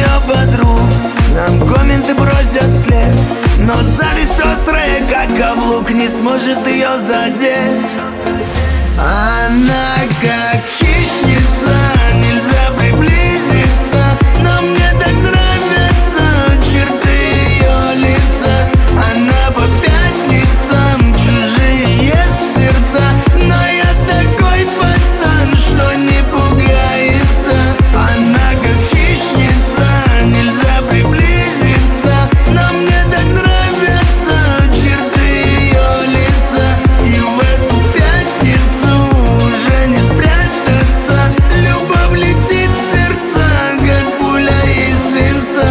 ее подруг нам комменты бросят вслед, но зависть острая, как каблук, не сможет ее задеть. Она как хищница, нельзя приблизиться, но мне так нравятся черты ее лица. Она по пятницам, чужие сердца, но я такой пацан, что не пугается. Она как хищница, нельзя приблизиться, но мне так нравятся черты ее лица. И в эту пятницу уже не спрятаться, любовь летит в сердца, как пуля из свинца.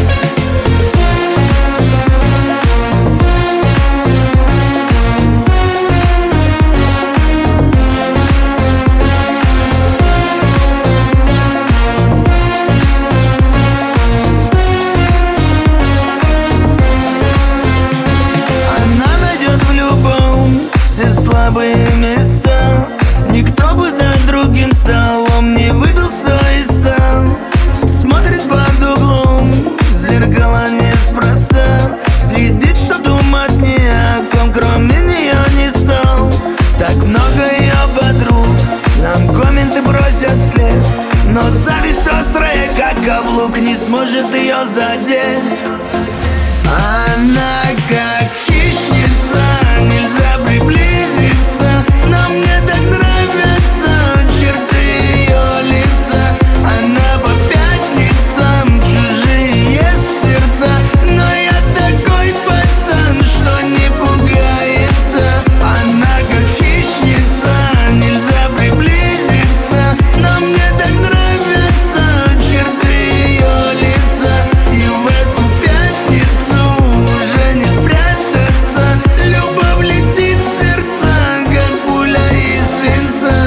Она найдет в любом все слабые места. Никто бы за другим столом не выбил 100 из 100. Смотрит под углом, зеркало неспроста. Следит, что думать ни о ком, кроме нее не стал. Так много ее подруг нам комменты бросят вслед, но зависть острая, как каблук, не сможет ее задеть. Она как хищница, нельзя приблизиться, но мне так нравятся черты ее лица. Она по пятницам, чужие сердца, но я такой пацан, что не пугается. Она как хищница, нельзя приблизиться, но мне так нравятся черты ее лица. И в эту пятницу уже не спрятаться, любовь летит в сердца, как пуля из свинца.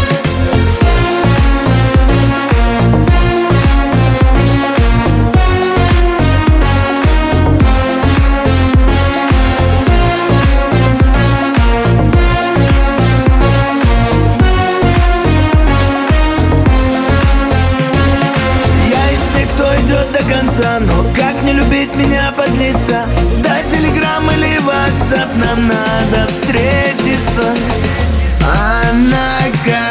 Я из тех, кто идет до конца, но как не любить меня, подлиться? Дай телеграм или ватсап, нам надо встретиться. Она как